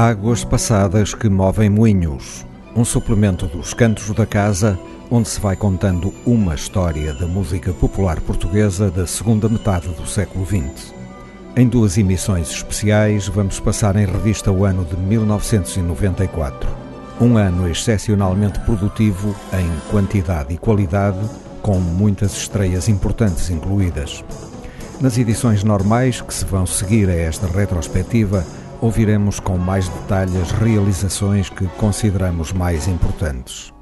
Águas passadas que movem moinhos, um suplemento dos Cantos da Casa, onde se vai contando uma história da música popular portuguesa da segunda metade do século XX. Em duas emissões especiais, vamos passar em revista o ano de 1994. Um ano excepcionalmente produtivo em quantidade e qualidade, com muitas estreias importantes incluídas. Nas edições normais que se vão seguir a esta retrospectiva, ouviremos com mais detalhe as realizações que consideramos mais importantes.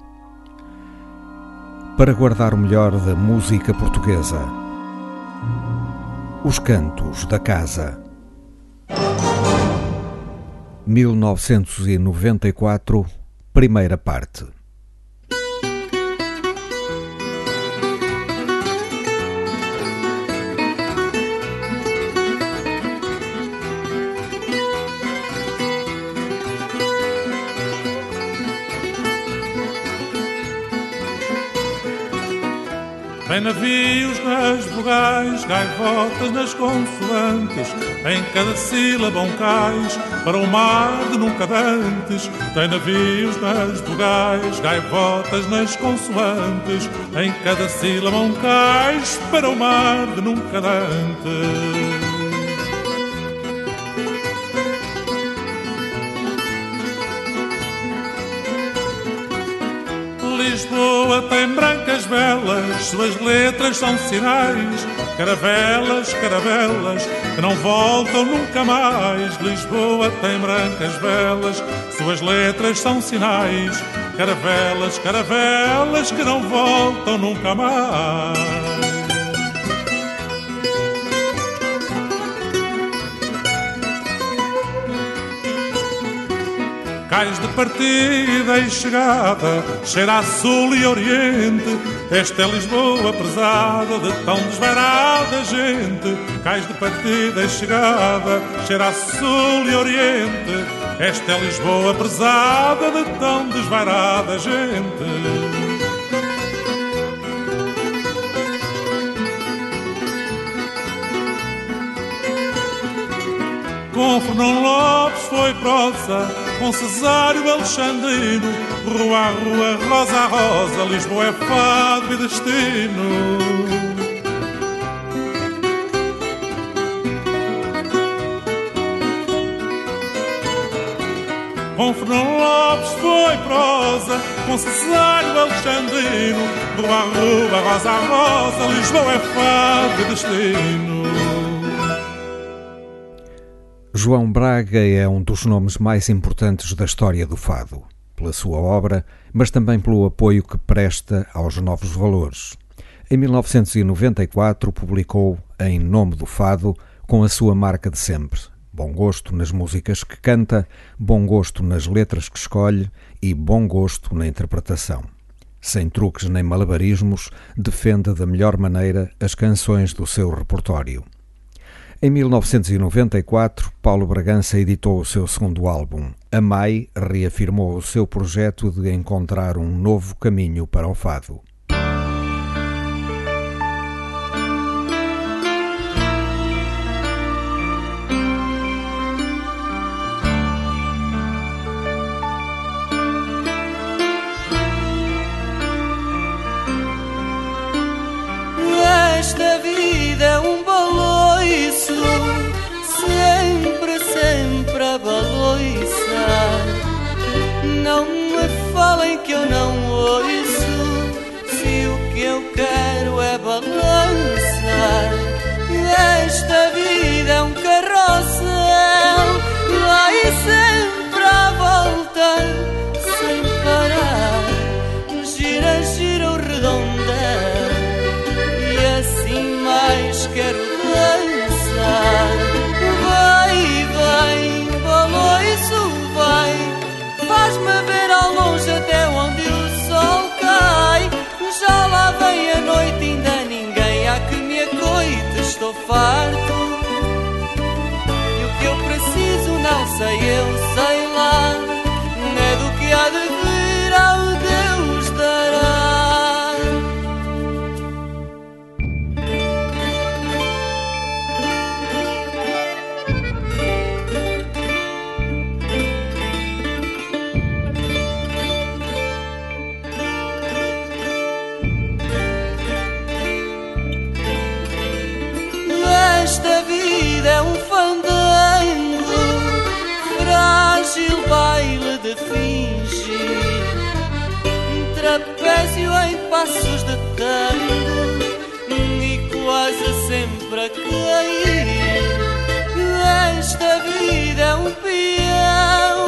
Para guardar o melhor da música portuguesa, Os Cantos da Casa. 1994, primeira parte. Tem navios nas vogais, gaivotas nas consoantes, em cada sílaba um cais, para o mar de nunca dantes. Tem navios nas vogais, gaivotas nas consoantes, em cada sílaba um cais, para o mar de nunca dantes. Lisboa tem brancas velas, suas letras são sinais, caravelas, caravelas, que não voltam nunca mais. Lisboa tem brancas velas, suas letras são sinais, caravelas, caravelas, que não voltam nunca mais. Cais de partida e chegada, cheira a sul e oriente. Esta é Lisboa prezada, de tão desvairada gente. Cais de partida e chegada, cheira a sul e oriente. Esta é Lisboa prezada, de tão desvairada gente. Com Fernão Lopes foi prosa, com Cesário Alexandrino, rua a rua, rosa a rosa, Lisboa é fado e destino. Com Fernão Lopes foi prosa, com Cesário Alexandrino, rua a rua, rosa a rosa, Lisboa é fado e destino. João Braga é um dos nomes mais importantes da história do fado, pela sua obra, mas também pelo apoio que presta aos novos valores. Em 1994 publicou Em Nome do Fado, com a sua marca de sempre: bom gosto nas músicas que canta, bom gosto nas letras que escolhe e bom gosto na interpretação. Sem truques nem malabarismos, defende da melhor maneira as canções do seu repertório. Em 1994, Paulo Bragança editou o seu segundo álbum. A MAI reafirmou o seu projeto de encontrar um novo caminho para o fado. Esta vida é um baloiço, sempre, sempre a baloiçar. Não me falem que eu não ouço, vida é um fandango, frágil baile de fingir, trapézio em passos de tango e quase sempre a cair. Esta vida é um peão,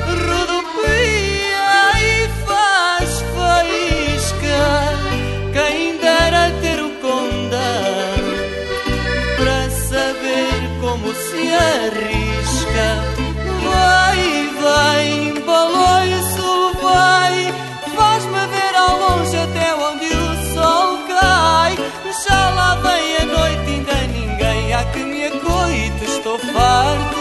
rodopia e faz faísca. Quem dera ter o condão para saber como se arrisca. Vai, vai, baloiço, vai, faz-me ver ao longe até onde o sol cai. Já lá vem a noite, ainda ninguém há que me acoite. Estou farto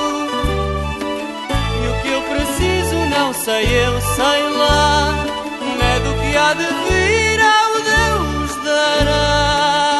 e o que eu preciso não sei, eu sei lá. É do que há de vir, ao Deus dará.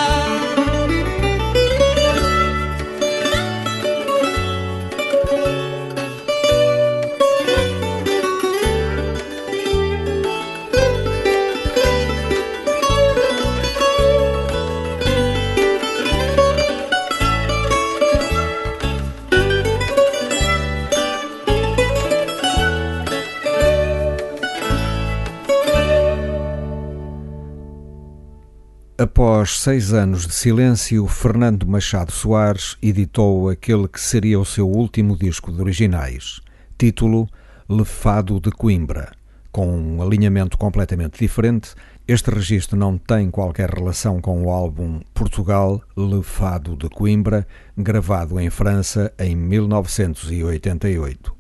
Após 6 anos de silêncio, Fernando Machado Soares editou aquele que seria o seu último disco de originais, título Le Fado de Coimbra. Com um alinhamento completamente diferente, este registro não tem qualquer relação com o álbum Portugal, Le Fado de Coimbra, gravado em França em 1988.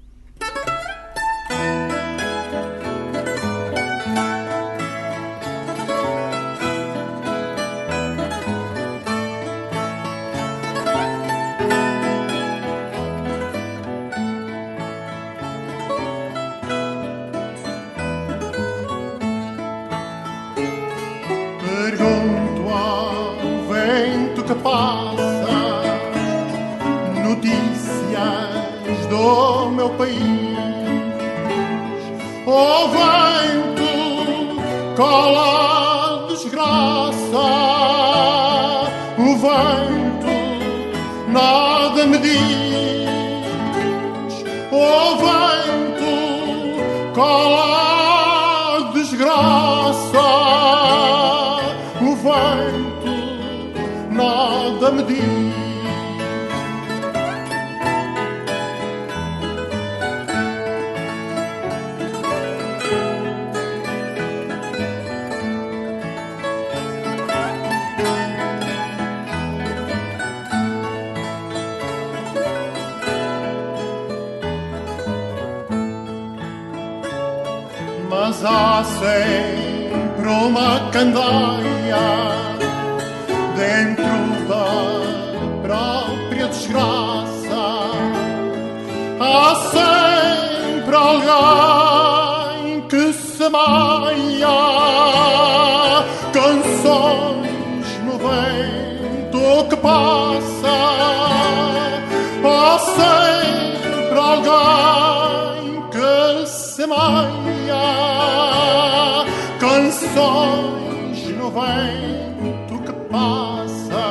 O vento cola a desgraça, o vento nada me diz. O vento cola a desgraça, o vento nada me diz. Mas há sempre uma candeia dentro da própria desgraça. Há sempre alguém que semeia canções no vento que passa. Há sempre alguém que semeia canções no vento que passa.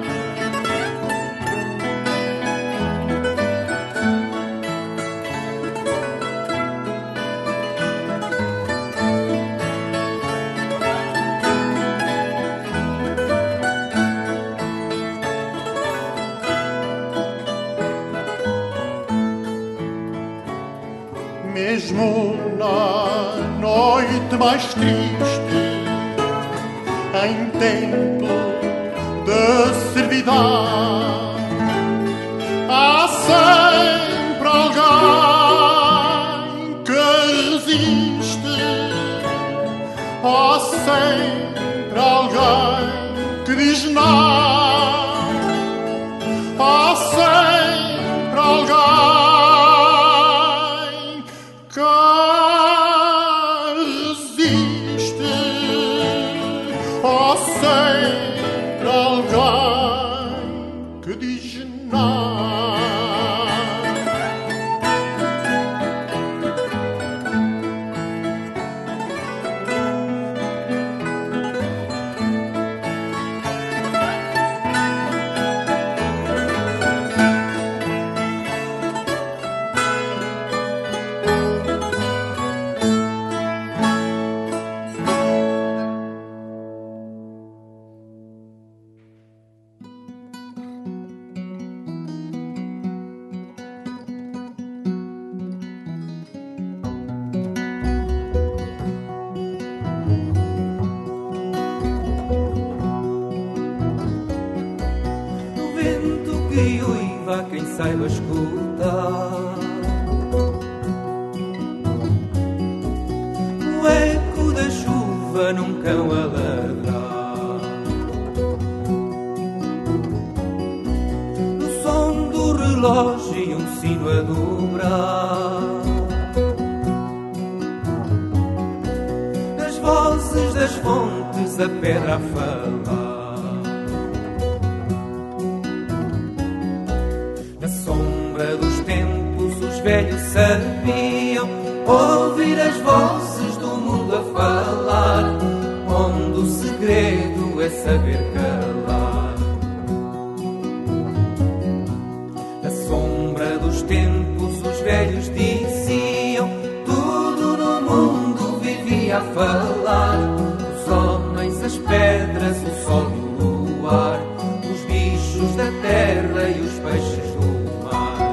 Mesmo na noite mais triste, em tempo de servidão, há sempre alguém que resiste. Há sempre alguém que diz não. Há sempre alguém sempre alguém que diz não. que uiva quem saiba escutar. O eco da chuva num cão a ladrar, no som do relógio e um sino a dobrar, nas vozes das fontes a pedra a falar, na sombra dos tempos os velhos sabiam ouvir as vozes do mundo a falar, onde o segredo é saber calar. Na sombra dos tempos os velhos diziam, tudo no mundo vivia a falar, os homens, as pedras, o sol e o luar, os bichos da terra e os peixes do mar.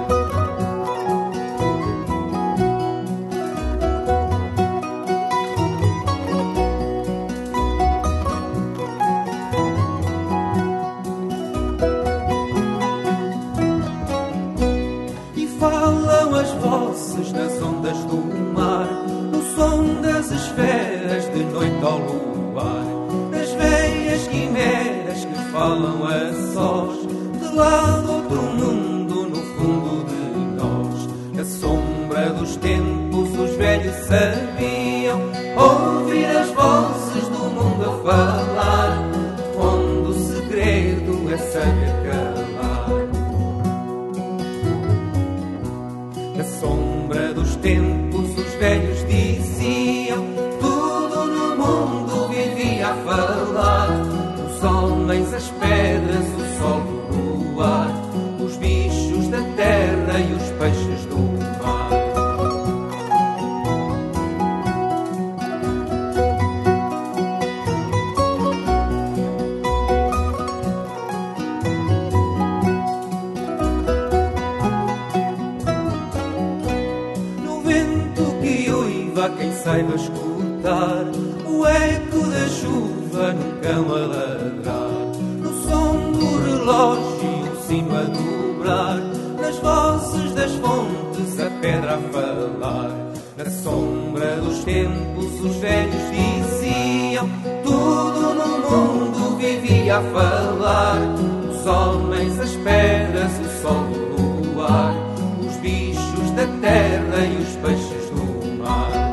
Nas ondas do mar, no som das esferas de noite ao luar, nas veias quimeras que falam a sós, de lá do outro mundo no fundo de nós. Na sombra dos tempos os velhos sabiam ouvir as vozes do mundo a falar, onde o segredo é saber calar. Na sombra dos tempos os velhos diziam, tudo no mundo vivia a falar, os homens, as pedras, o sol e o luar, os bichos da terra e os peixes do mar. Quem saiba escutar o eco da chuva num cão a ladrar, no som do relógio e um sino a dobrar, nas vozes das fontes a pedra a falar, na sombra dos tempos os velhos diziam, tudo no mundo vivia a falar, os homens, as pedras, o sol e o luar, os bichos da terra e os peixes do mar.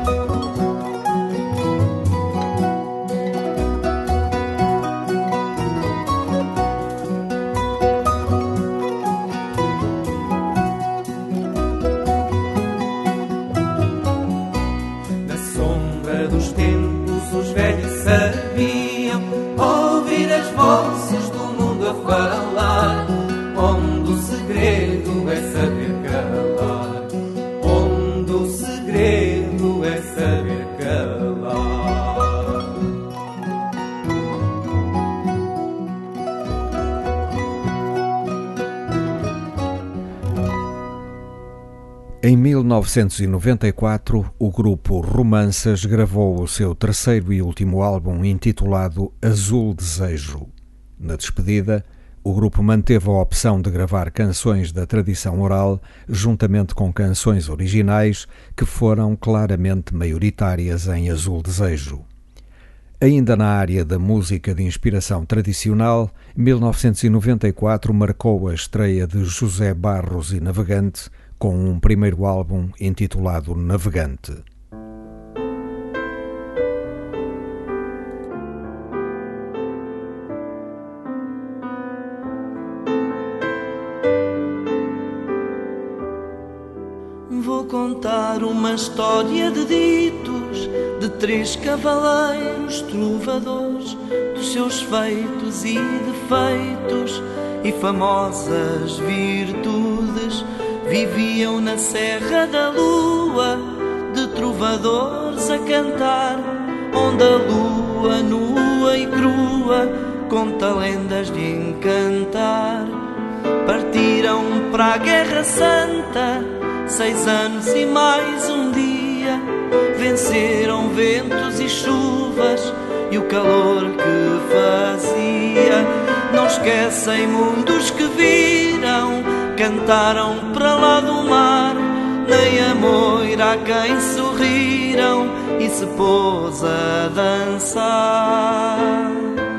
Sabiam ouvir as vozes do mundo a falar, onde o segredo é saber calar, onde o segredo é saber calar. Em 1994, o grupo Romanças gravou o seu terceiro e último álbum intitulado Azul Desejo. Na despedida, o grupo manteve a opção de gravar canções da tradição oral juntamente com canções originais que foram claramente maioritárias em Azul Desejo. Ainda na área da música de inspiração tradicional, 1994 marcou a estreia de José Barros e Navegante, com um primeiro álbum intitulado Navegante. Vou contar uma história de ditos, de três cavaleiros trovadores, dos seus feitos e defeitos e famosas virtudes. Viviam na Serra da Lua, de trovadores a cantar, onde a lua nua e crua conta lendas de encantar. Partiram para a Guerra Santa, 6 anos e mais um dia. Venceram ventos e chuvas e o calor que fazia. Não esquecem mundos que viram, cantaram para lá do mar. Nem amor há quem sorriram e se pôs a dançar.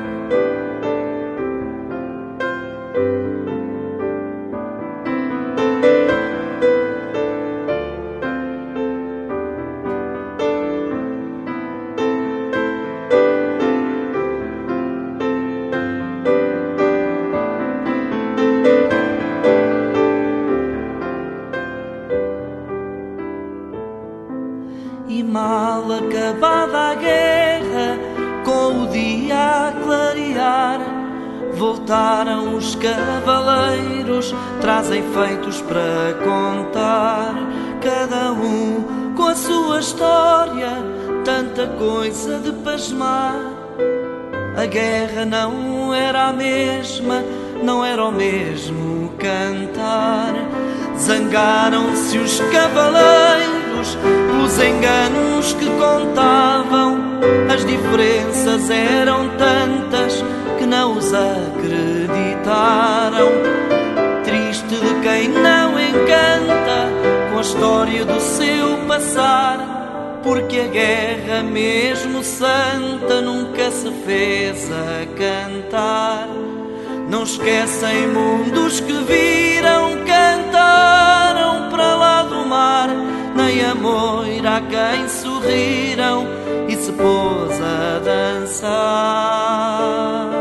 E mal acabada a guerra, com o dia a clarear, voltaram os cavaleiros, trazem feitos para contar. Cada um com a sua história, tanta coisa de pasmar. A guerra não era a mesma, não era o mesmo cantar. Zangaram-se os cavaleiros pelos enganos que contavam. As diferenças eram tantas que não os acreditaram. Triste de quem não encanta com a história do seu passar, porque a guerra, mesmo santa, nunca se fez a cantar. Não esquecem mundos que viram, cantaram para lá do mar. Nem amor há quem sorriram e se pôs a dançar.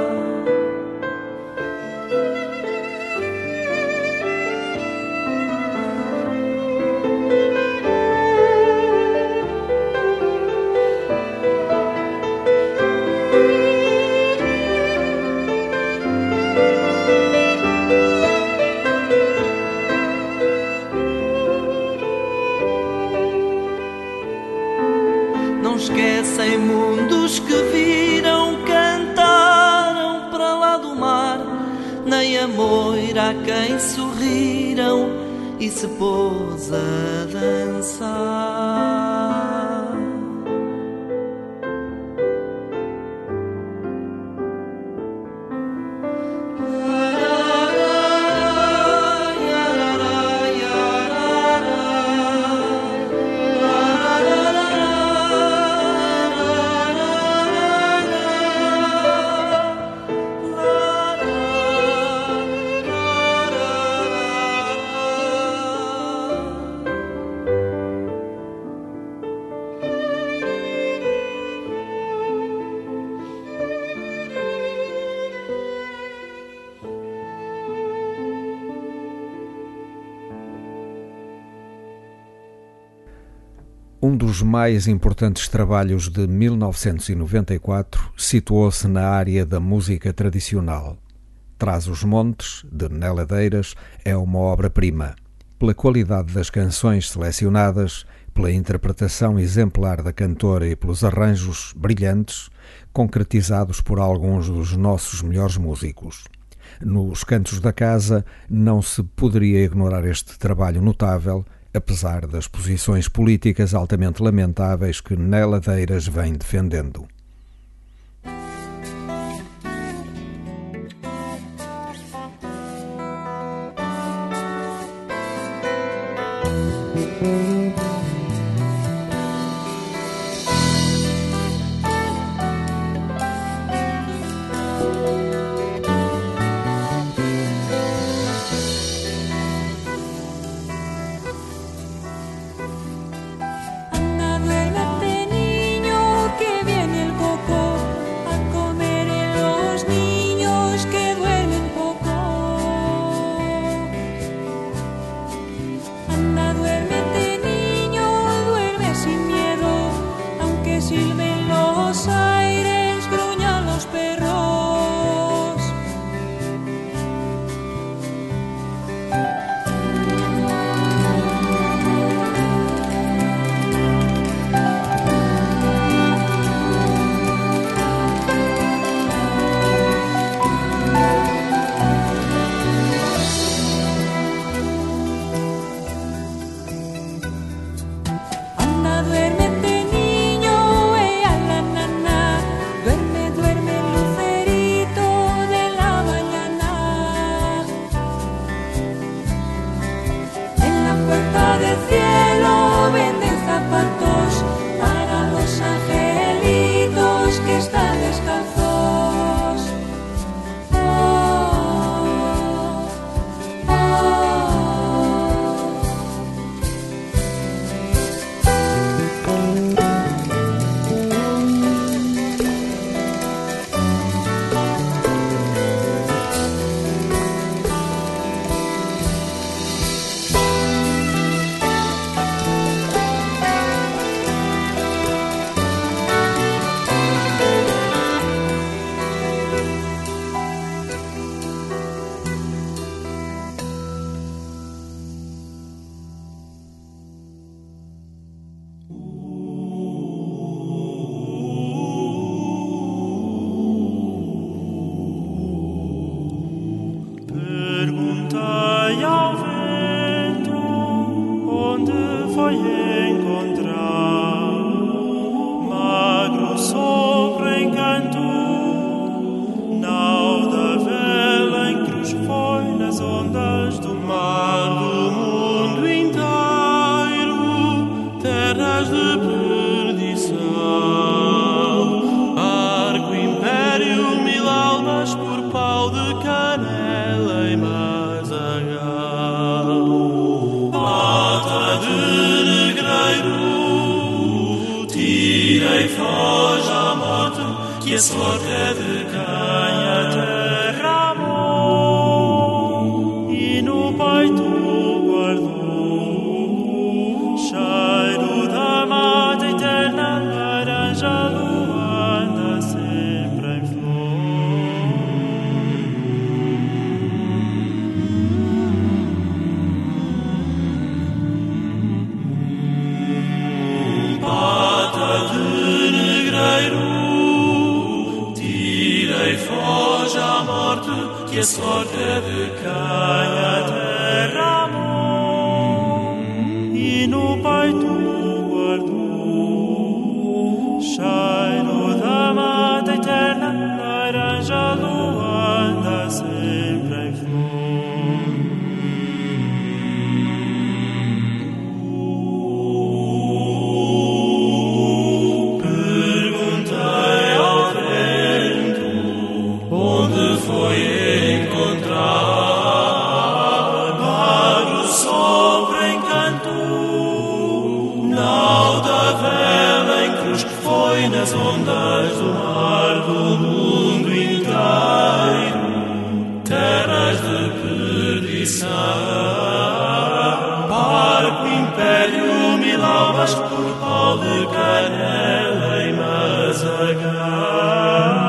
Esquecem mundos que viram, cantaram para lá do mar. Nem amor há quem sorriram e se pôs a dançar. Um dos mais importantes trabalhos de 1994 situou-se na área da música tradicional. Trás-os-Montes, de Néla Deiras, é uma obra-prima. Pela qualidade das canções selecionadas, pela interpretação exemplar da cantora e pelos arranjos brilhantes, concretizados por alguns dos nossos melhores músicos. Nos Cantos da Casa não se poderia ignorar este trabalho notável, apesar das posições políticas altamente lamentáveis que Néla Deiras vem defendendo. Anda, duérmete, niño, que viene el foi encontrar magro sopro em canto, nau da vela em cruz foi nas ondas do mar do mundo inteiro, terras de perdição, arco império, mil almas por pau de canela e mazagal, pata de negreiro, tira e foge à morte, que a sorte é de quem a terra amou e no peito guardou, cheiro da mata eterna, laranja luanda sempre em flor. Pata de negreiro, tira e foge à morte, que a sorte é de quem a terra amou e no peito guardou, cheiro da mata eterna, laranja luanda sempre em flor. Perguntei ao vento onde foi encontrar magro sopro em canto, nau da vela em cruz que foi nas ondas do mar do mundo inteiro, terras de perdição, barco império, mil almas por pau de canela e mazagal.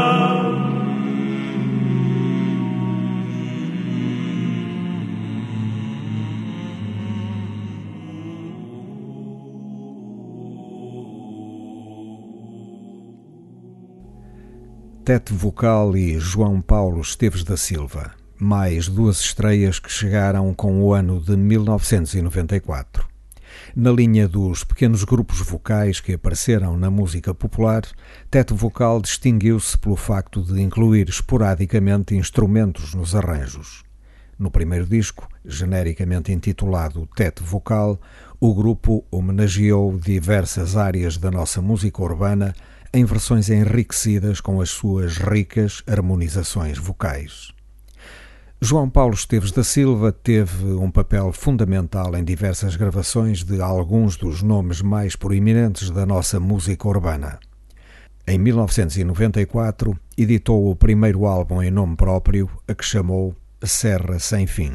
Tete Vocal e João Paulo Esteves da Silva, mais duas estreias que chegaram com o ano de 1994. Na linha dos pequenos grupos vocais que apareceram na música popular, Tete Vocal distinguiu-se pelo facto de incluir esporadicamente instrumentos nos arranjos. No primeiro disco, genericamente intitulado Tete Vocal, o grupo homenageou diversas áreas da nossa música urbana em versões enriquecidas com as suas ricas harmonizações vocais. João Paulo Esteves da Silva teve um papel fundamental em diversas gravações de alguns dos nomes mais proeminentes da nossa música urbana. Em 1994, editou o primeiro álbum em nome próprio, a que chamou Serra Sem Fim.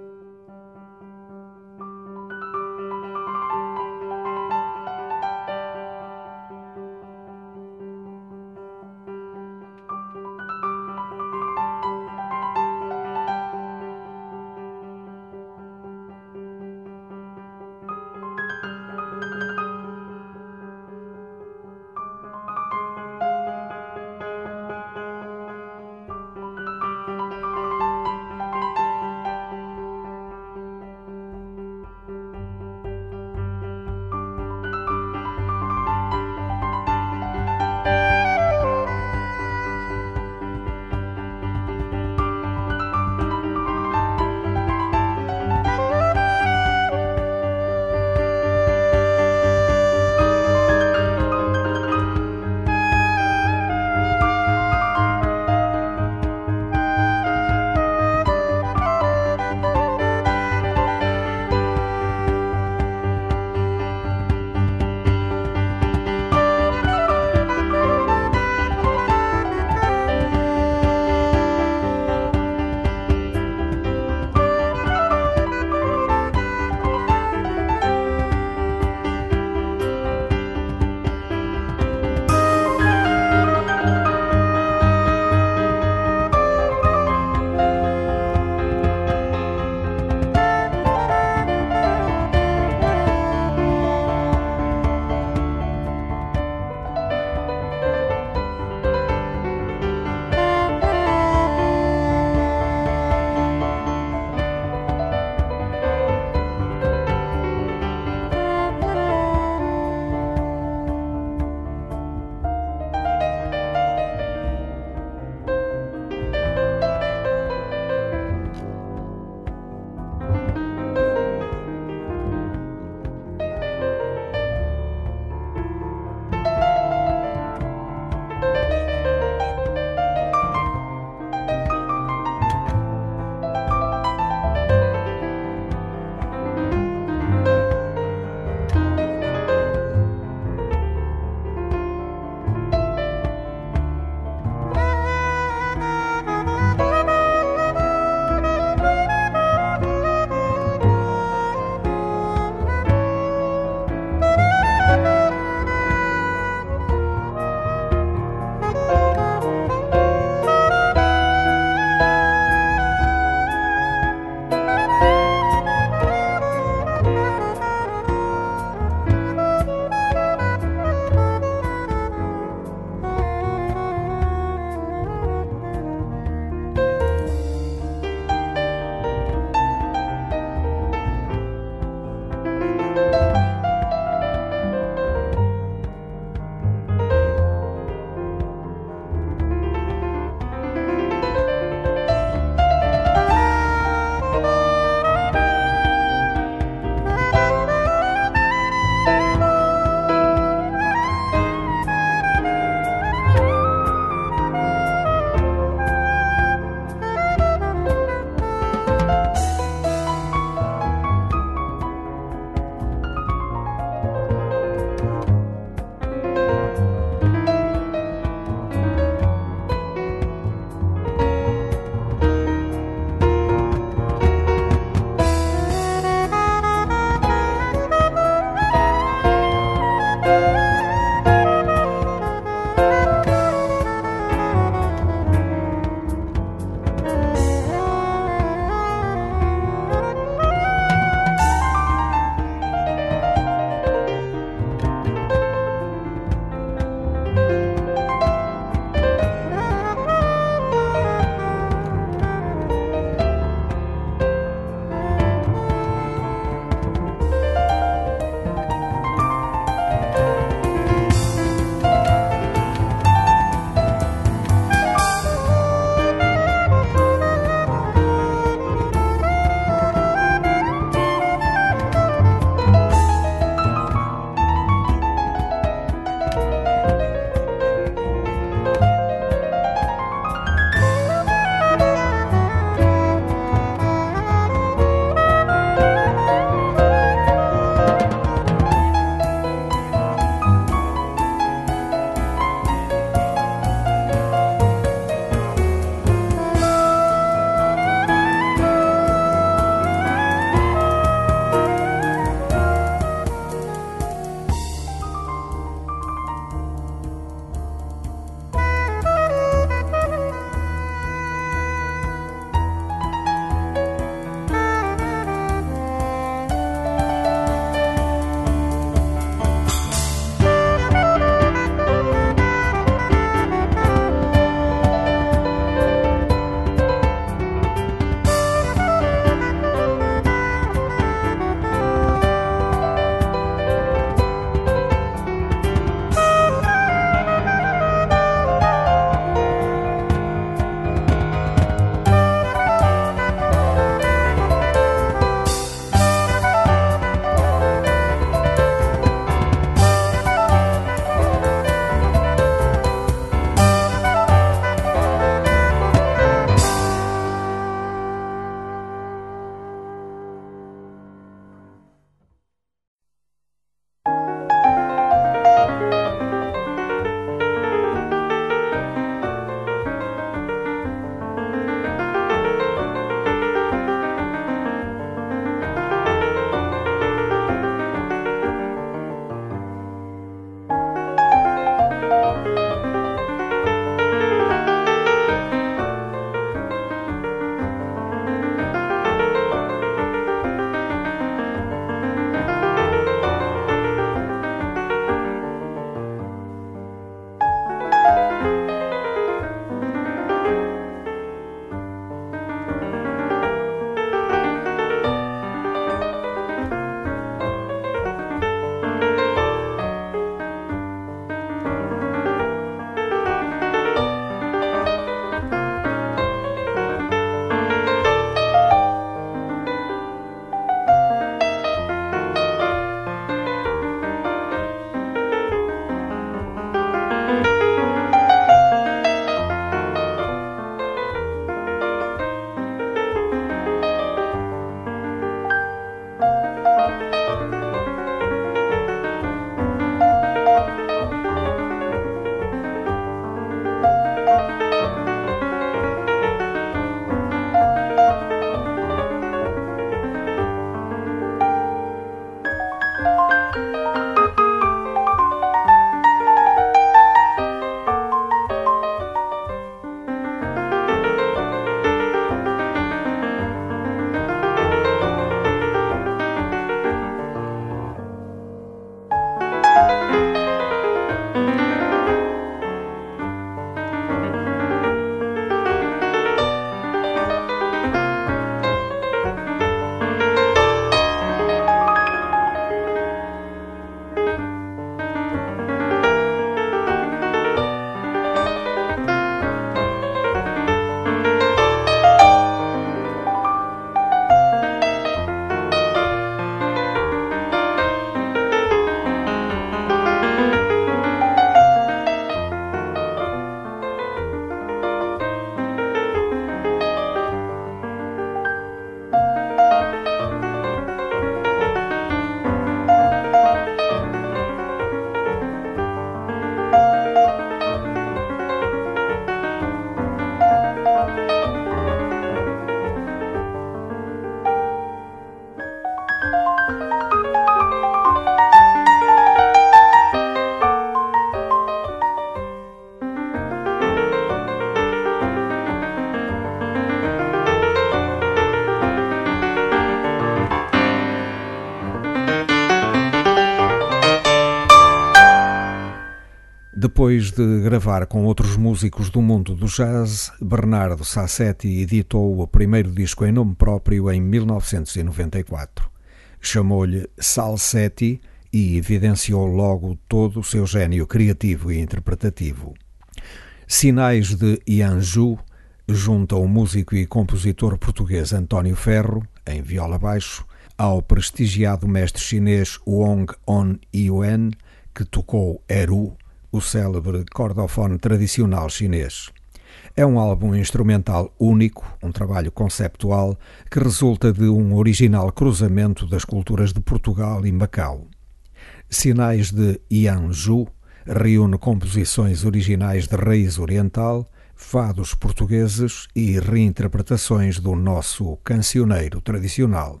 Depois de gravar com outros músicos do mundo do jazz, Bernardo Sassetti editou o primeiro disco em nome próprio em 1994. Chamou-lhe Salsetti e evidenciou logo todo o seu gênio criativo e interpretativo. Sinais de Ianju junta o músico e compositor português António Ferro, em viola baixo, ao prestigiado mestre chinês Wong On-Yuen, que tocou Eru, o célebre cordofone tradicional chinês. É um álbum instrumental único, um trabalho conceptual que resulta de um original cruzamento das culturas de Portugal e Macau. Sinais de Ianju reúne composições originais de raiz oriental, fados portugueses e reinterpretações do nosso cancioneiro tradicional.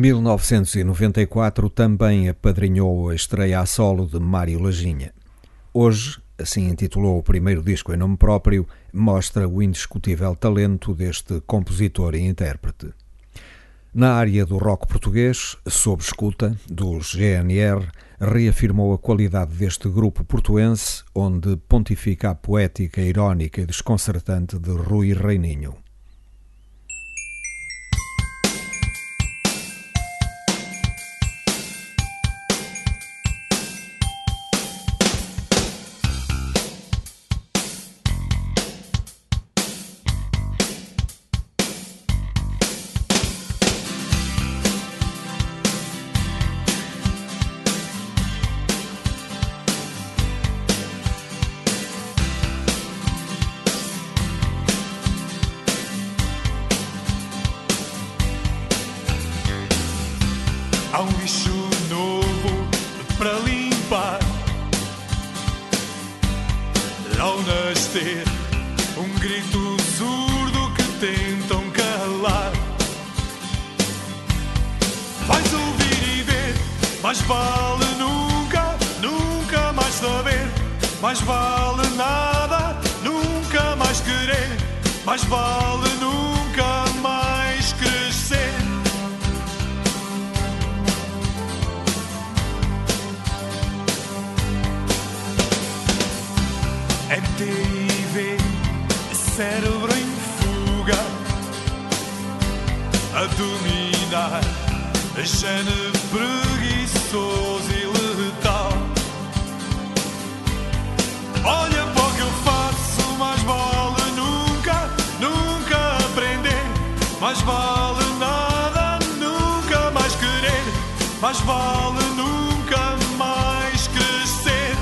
1994 também apadrinhou a estreia a solo de Mário Laginha. Hoje, assim intitulou o primeiro disco em nome próprio, mostra o indiscutível talento deste compositor e intérprete. Na área do rock português, sob escuta, dos GNR, reafirmou a qualidade deste grupo portuense, onde pontifica a poética, irónica e desconcertante de Rui Reininho. Há um lixo novo para limpar. Ao nascer, um grito surdo que tentam calar. Vais ouvir e ver, mais vale nunca, nunca mais saber. Mais vale nada, nunca mais querer. Mais vale nunca mais crescer. MTV, cérebro em fuga, a dominar, a gene preguiçoso e letal. Olha para o que eu faço, mais vale nunca, nunca aprender. Mais vale nada, nunca mais querer. Mais vale nunca mais crescer.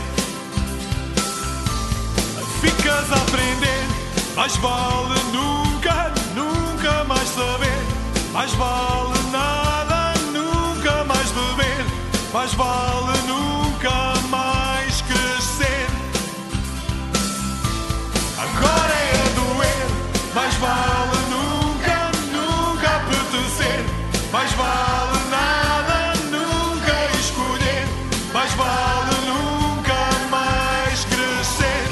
Ficas a aprender, mais vale nunca, nunca mais saber. Mais vale nada, nunca mais beber. Mais vale nunca mais crescer. Agora é a doer, mais vale nunca, nunca apetecer. Mais vale nada, nunca escolher. Mais vale nunca mais crescer.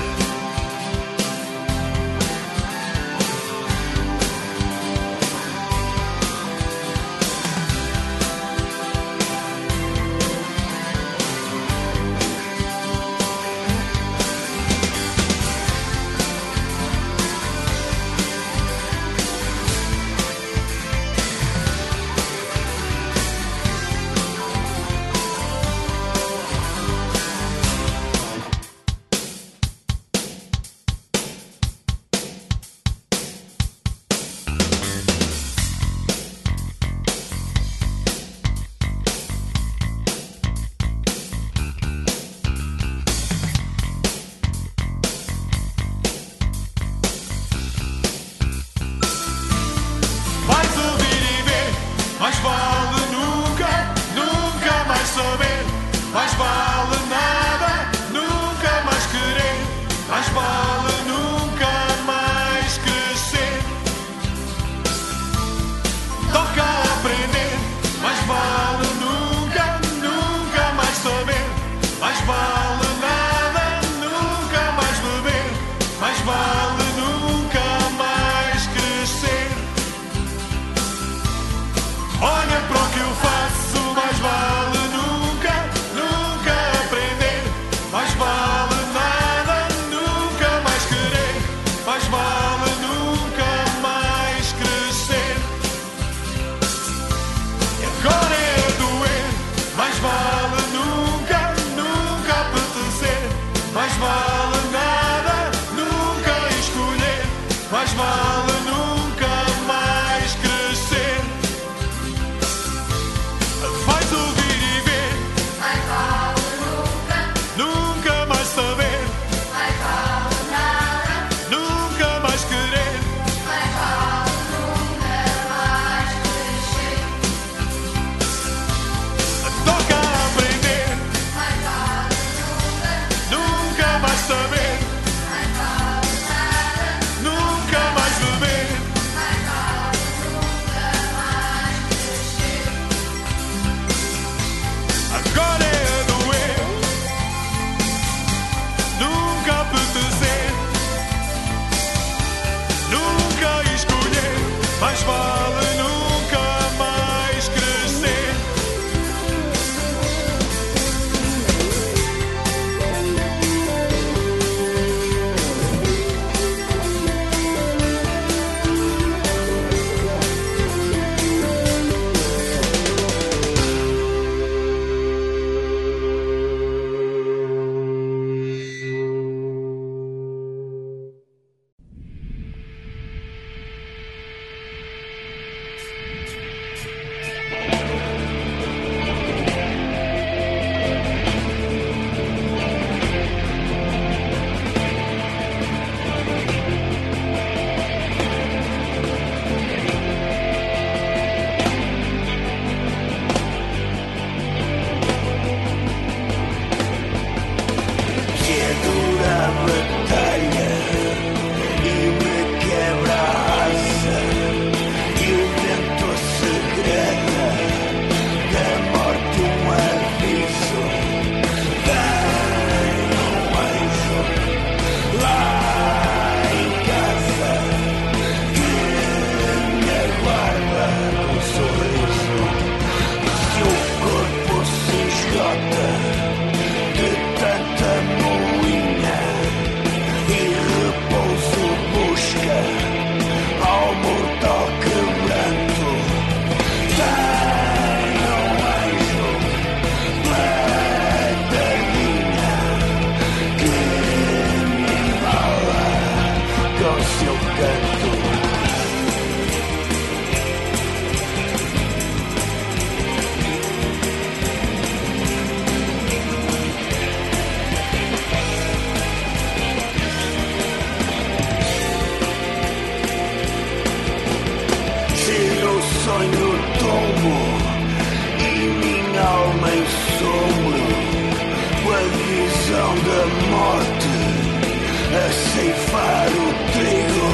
sonho tombo e minha alma em sombro, com a visão da morte a ceifar o trigo.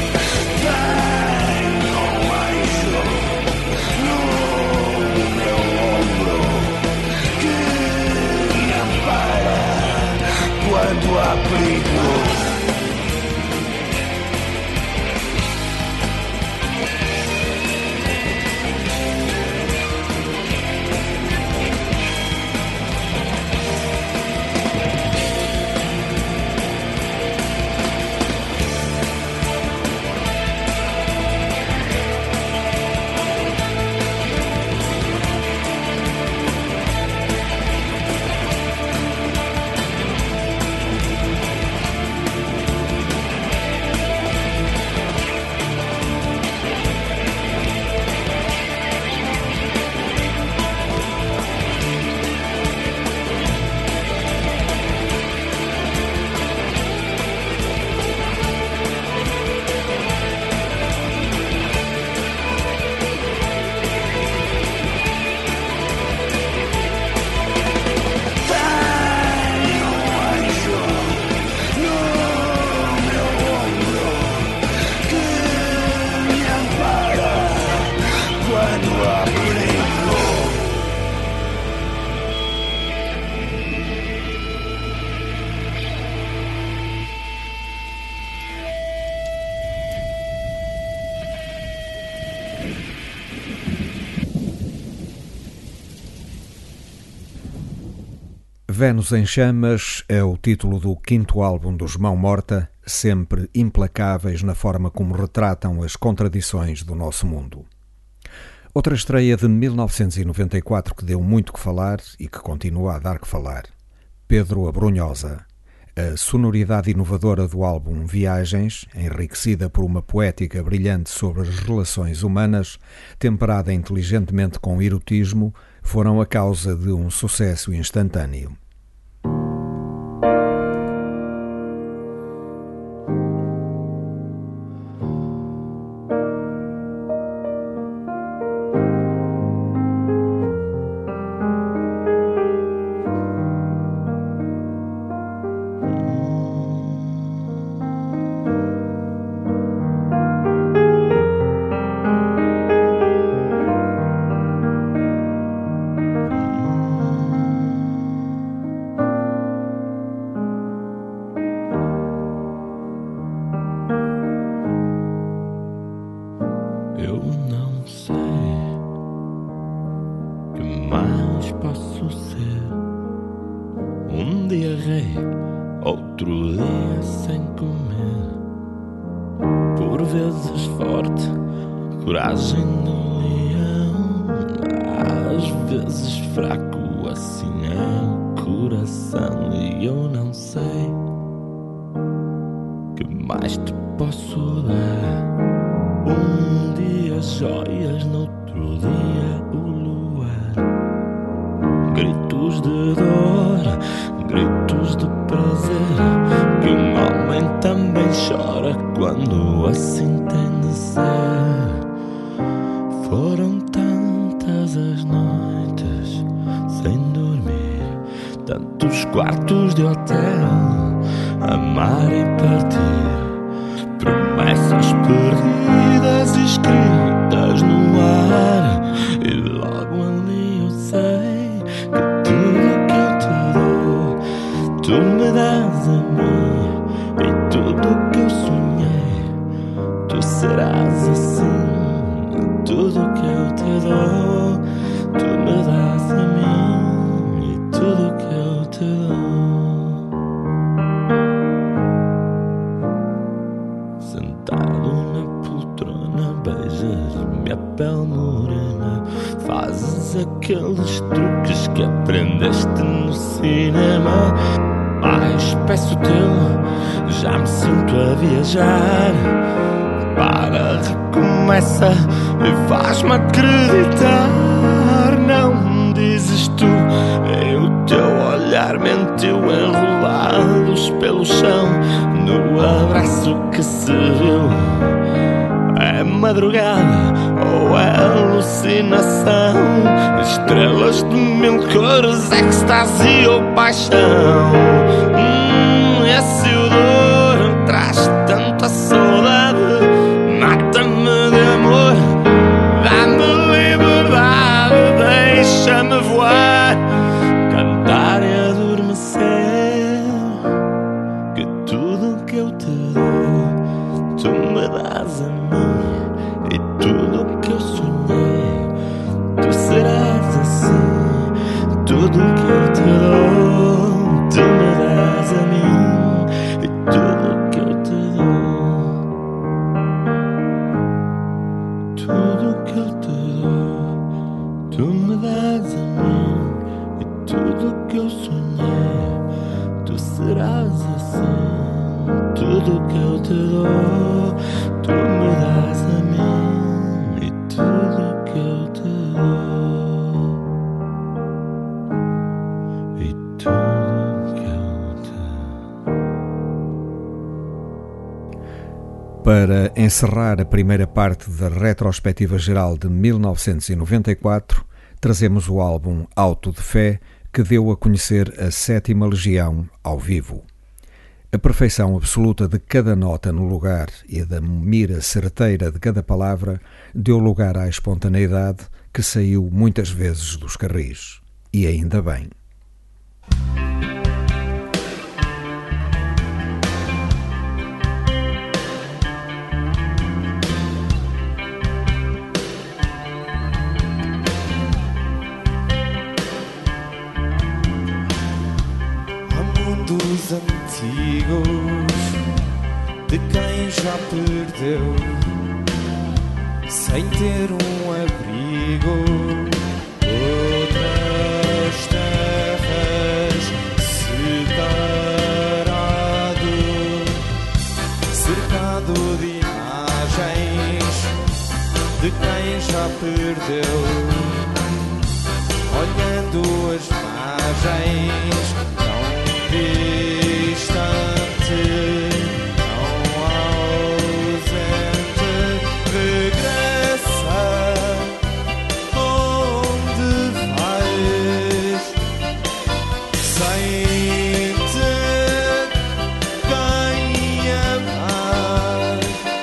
Tenho um anjo no meu ombro que me ampara quando há perigo. Vênus em Chamas é o título do 5º álbum dos Mão Morta, sempre implacáveis na forma como retratam as contradições do nosso mundo. Outra estreia de 1994 que deu muito que falar e que continua a dar que falar. Pedro Abrunhosa. A sonoridade inovadora do álbum Viagens, enriquecida por uma poética brilhante sobre as relações humanas, temperada inteligentemente com erotismo, foram a causa de um sucesso instantâneo. Aqueles truques que aprendeste no cinema. Mais peço teu, já me sinto a viajar. Para, recomeça e faz-me acreditar. Não dizes tu, é o teu olhar mentiu. Enrolados pelo chão, no abraço que se viu. É madrugada ou ou alucinação? Estrelas de mil cores, êxtase ou paixão? Esse odor traz tanta saudade, mata-me de amor, dá-me liberdade, deixa-me voar, cantar e adormecer, que tudo que eu te dou, tu me dás a mim, e tudo que eu sonhei, tu serás assim, tudo que eu te dou, tu me dás a mim, e tudo que eu te dou, tudo que eu te dou, tu me dás a mim, e tudo que eu sonhei, tu serás assim, tudo que eu te dou, tu me dás a mim, e tudo que eu te dou, e tudo que eu te dou. Para encerrar a primeira parte da retrospectiva geral de 1994, trazemos o álbum Auto de Fé, que deu a conhecer a 7ª Legião ao vivo. A perfeição absoluta de cada nota no lugar e da mira certeira de cada palavra deu lugar à espontaneidade que saiu muitas vezes dos carris. E ainda bem. Dos antigos, de quem já perdeu, sem ter um abrigo, outras terras, separado, cercado de imagens, de quem já perdeu, olhando as margens, distante, não ausente, regressa, onde vais, sem ter quem amar,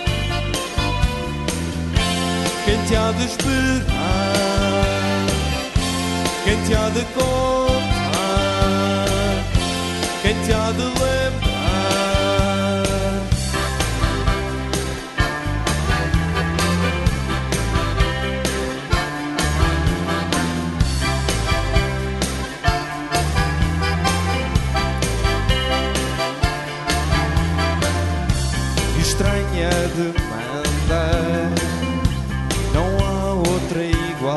quem te há de esperar, quem te há de contar, quem te há de lembrar. Estranha demanda, não há outra igual.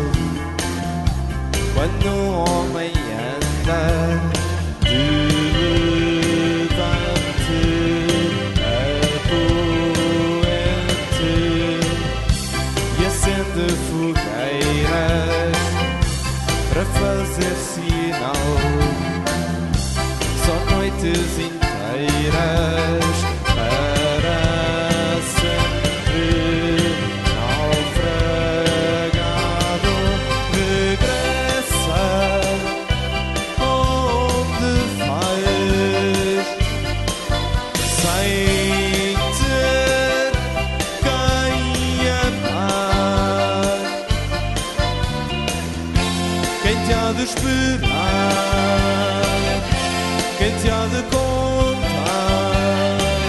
Quando um homem anda de fogueiras para fazer sinal, só noites inteiras para sempre naufragado, regressa, onde vais, sem ter quem amar, quem te há de esperar, quem te há de contar,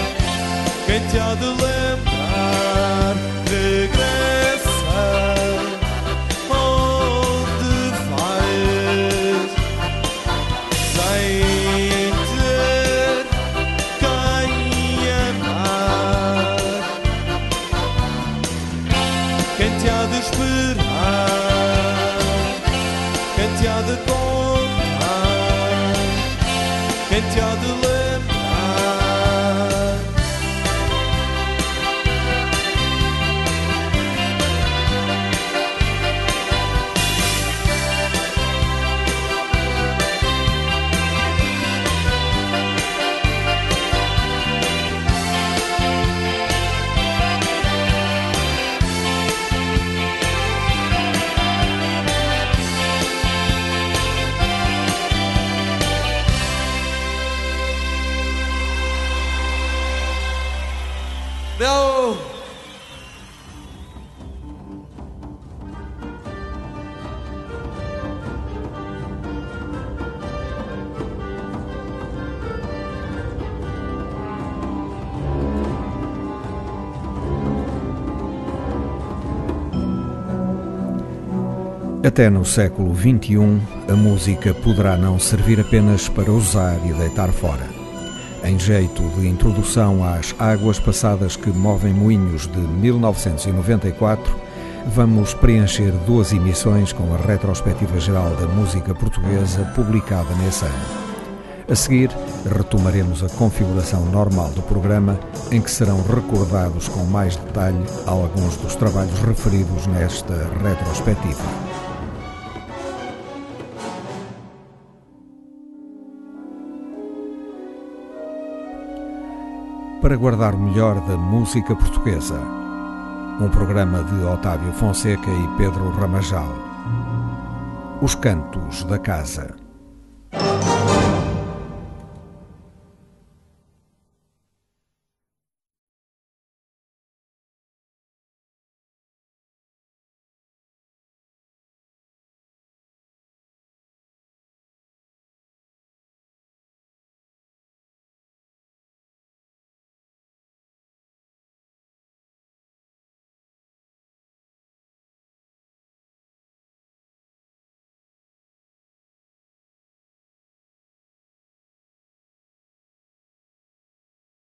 Deu! Até no século XXI, a música poderá não servir apenas para usar e deitar fora. Em jeito de introdução às Águas Passadas que Movem Moinhos de 1994, vamos preencher 2 emissões com a retrospectiva geral da música portuguesa publicada nesse ano. A seguir, retomaremos a configuração normal do programa, em que serão recordados com mais detalhe alguns dos trabalhos referidos nesta retrospectiva. Para guardar o melhor da música portuguesa, um programa de Otávio Fonseca e Pedro Ramajal. Os Cantos da Casa.